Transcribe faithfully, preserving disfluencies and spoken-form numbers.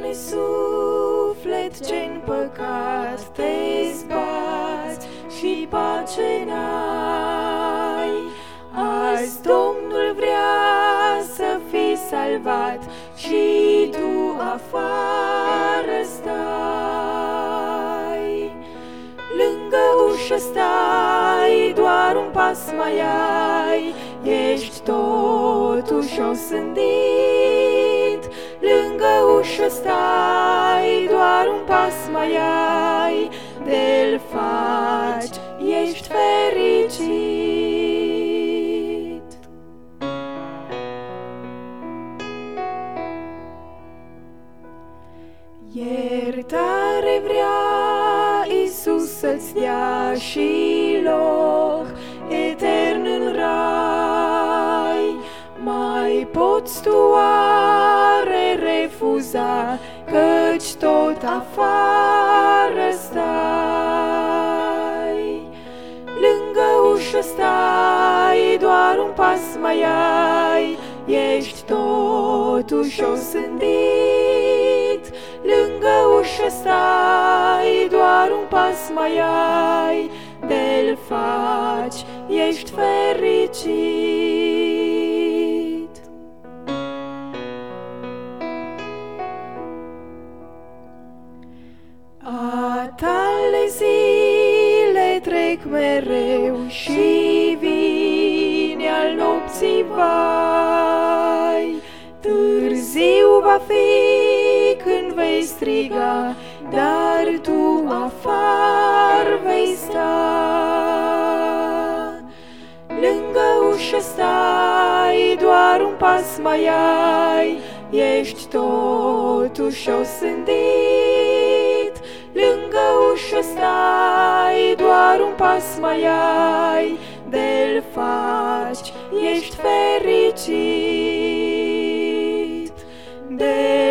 suflet ce-n păcat te zbați și pace n-ai. Azi Domnul vrea să fii salvat și tu afară stai. Lângă ușă stai, doar un pas mai ai, ești totuși osândit. Lângă ușă stai, doar un pas mai ai, de-l faci, ești fericit. Iertare vrea Iisus să-ți dea și loc etern în rai. Mai poți tu oare refuza, căci tot afară stai. Lângă ușă stai, doar un pas mai ai, ești totuși osândit. Lângă ușă stai, doar un pas mai ai, de-l faci, ești fericit. A tale zile trec mereu și vine al nopții vai. Târziu va fi când vei striga, dar tu afară vei sta. Lângă ușă stai, doar un pas mai ai, ești totuși osândit. Lângă ușă stai, doar un pas mai ai, de-l faci, ești fericit. De